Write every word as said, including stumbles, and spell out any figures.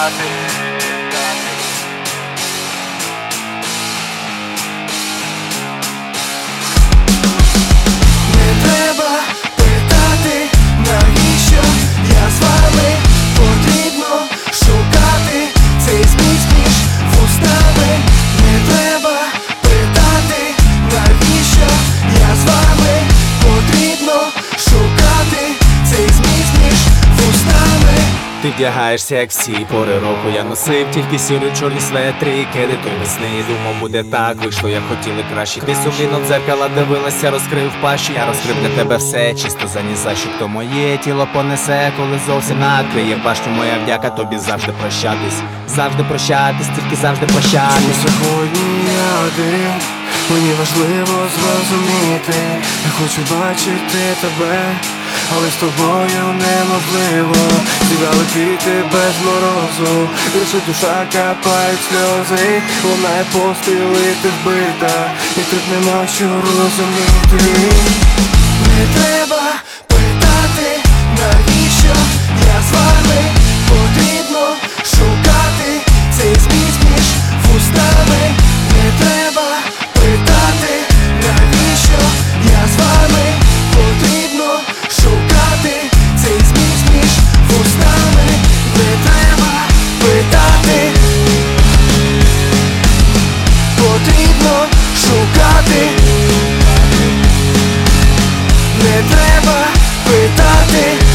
питати. Не треба питати, навіщо я з вами. Потрібно шукати цей зміст між вустами. Не треба питати, навіщо я з вами. Потрібно шукати цей зміст між вустами. Ти вдягаєшся, як всі пори року. Я носив тільки сірі чорні светри, кеди той весни. Думав, буде так, вийшло, як хотіли краще. Ти сумлінно в дзеркала дивилася, розкрив пащу. Я розкрив для тебе все, чисто за ні за що. То моє тіло понесе, коли зовсім накриє башню. Моя вдяка тобі завжди прощатись. Завжди прощатись, тільки завжди прощатись. Чому сьогодні я один? Мені важливо зрозуміти. Я хочу бачити тебе, але з тобою неможливо. Зів'яли квіти без морозу, лише душа капають сльози. Лунає постріл і ти вбита, і тут нема що розуміти. Не треба питати, навіщо я з вами. Потрібно шукати цей зміст між вустами. Не треба питати, навіщо я з вами. Потрібно шукати цей зміст між вустами. Не треба питати, потрібно шукати. Не треба питати.